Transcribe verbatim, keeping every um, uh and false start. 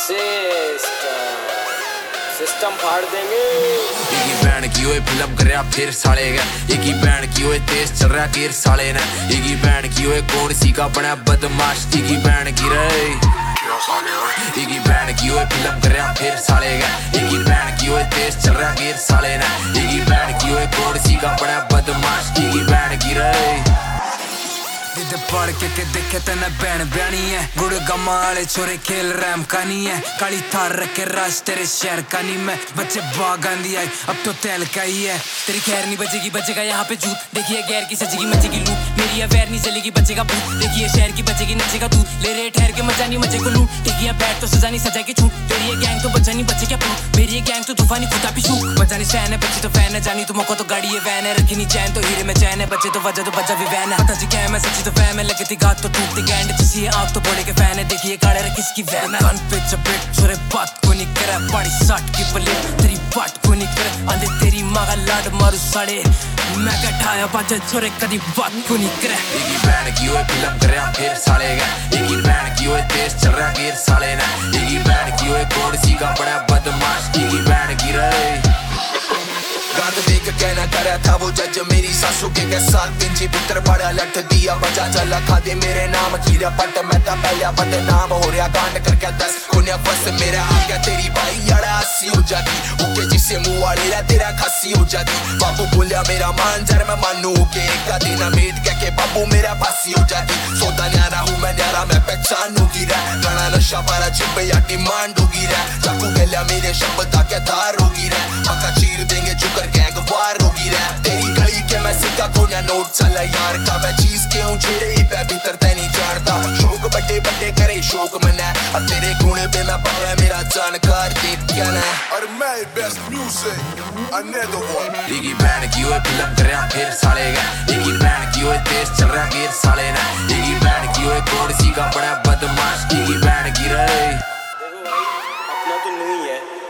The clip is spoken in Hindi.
सिस्टम फाड़ देंगे। इकी बैंड की ओए फिल्म कर रहा फिर साले का, इकी बैंड की ओए तेज चल रहा गिर साले ने, इकी बैंड की ओए कौन सी का बना बदमाश, इकी बैंड की रे इकी बैंड की ओए फिल्म कर रहा फिर साले का, इकी बैंड की ओए तेज चल रहा गिर साले ने, इकी बैंड की ओए कौन सी का बना बदमाश, इकी बैंड की रे जिद पढ़ के के देखे तेने बैन बयानी है, गुड़ गमा वाले छोरे खेल रैम का नहीं है, काली थार रख के राज तेरे शहर का नहीं मैं, बच्चे बाग आंधी आई अब तो तेल का ही है, तेरी खैर नहीं बचेगी बचेगा यहाँ पे झूठ, देखिए गैर की सजेगी मचेगी लूट, मेरी अफेयर नहीं चलेगी बचेगा भूत, देखिए शहर की बचेगी नचेगा तू, ले रे ठहर के मचा नहीं मचे को लूट, टिकिया बैठ तो सजा नहीं सजा के छूट, तेरी ये गैंग तो बचा नहीं बचे क्या पूट, मेरी ये गैंग तो तूफानी खुदा भी शूट, बचा नहीं शहर है बच्ची तो फैन है, जानी तुम को तो गाड़ी है वैन है, रखी नहीं चैन तो हीरे में चैन है, बच्चे तो वजह तो बजा भी वैन है, पता जी क्या मैं सच्ची तो फैन में लगती गात तो टूटती गैंड जैसी है आँख तो बोले के फैन है, देखिए काले रे किसकी वैन है, कान पे चपेट छोरे बात को नहीं करे, बड़ी साठ की प्लेट तेरी बात को नहीं करे, आंधे तेरी माँ का लाड मारू साड़े, मैं क्या ठाया बाजा छोरे कदी बात को नहीं करे, इकी बैंड की ओए फिल्म कर रहा फिर साले का, इकी बैंड की ओए तेज चल रहा गिर साले ने, इकी बैंड की ओए कौन सी का बड़ा बदमाश, इकी बैंड की रे गात देख कहना करा था वो जज मेरी सासू के के साथ इंची पुत्र बड़ा लट दिया बजा चला खा दे मेरे नाम खीरा पट मैं ता पहला बदनाम हो रहा कांड करके दस कोने बस मेरा आ गया तेरी भाई यारा अस्सी हो जाती ओके जिससे मुंह वाले ला तेरा खासी हो जाती बाबू बोलिया मेरा मान जर मैं मानू के एक दिन मेट कह के बाबू मेरा फांसी हो जाती सोता न्यारा हूँ मैं न्यारा मैं पहचानूंगी रे गाना नशा पारा चिप या डिमांड होगी रे चाकू गलिया मेरे शब्द आके धार होगी रे पक्का चीर देंगे चुकर गैंग वार होगी रे तेरी गली के मैं सिक्का कोन्या नोट चला यार का मैं चीज के हूँ छेड़े ही पे भीतर तैनी जानता शौक बड़े बड़े करे शौक मना अब तेरे गुण पे मैं पाया मेरा जानकार देख क्या ना और मैं बेस्ट म्यूजिक another one इकी बैंड की ओए फिल्म कर रहा फिर साले का इकी बैंड की ओए तेज चल रहा गिर साले ना इकी बैंड की ओए कौन सी का बड़ा बदमाश इकी बैंड की रे देखो भाई अपना तो नहीं है